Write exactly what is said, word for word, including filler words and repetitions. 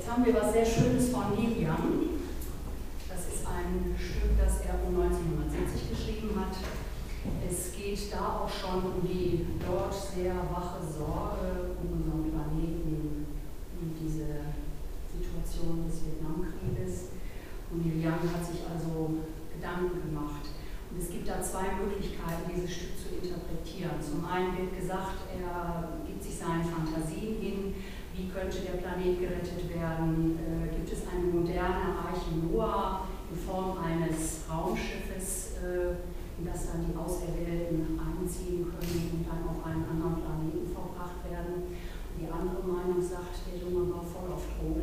Jetzt haben wir was sehr Schönes von Neil Young. Das ist ein Stück, das er um neunzehnhundertsiebzig geschrieben hat. Es geht da auch schon um die dort sehr wache Sorge um unseren Planeten, um diese Situation des Vietnamkrieges. Und Neil Young hat sich also Gedanken gemacht. Und es gibt da zwei Möglichkeiten, dieses Stück zu interpretieren. Zum einen wird gesagt, er gibt sich seinen Fantasien hin. Wie könnte der Planet gerettet werden? Äh, gibt es eine moderne Arche Noah in Form eines Raumschiffes, äh, in das dann die Auserwählten einziehen können und dann auf einen anderen Planeten verbracht werden? Und die andere Meinung sagt, der Junge war voll auf Drogen